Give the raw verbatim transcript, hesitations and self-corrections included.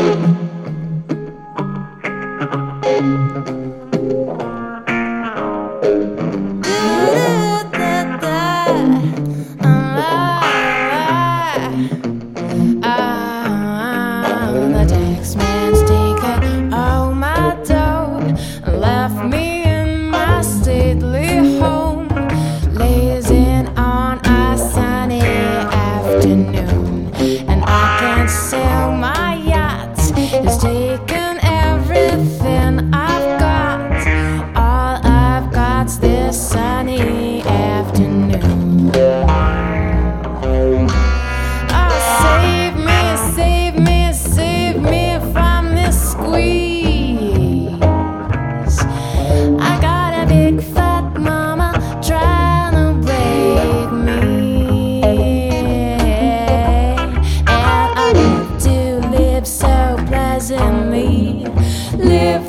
The taxman's taken all my dough and left me in my stately home, lazing on a sunny afternoon. And I can't sail my yacht, it's taken everything I've got. All I've got's this sunny afternoon. Oh, save me, save me, save me from this squeeze. I got a big fat mama trying to break me, and I love to live so pleasantly, live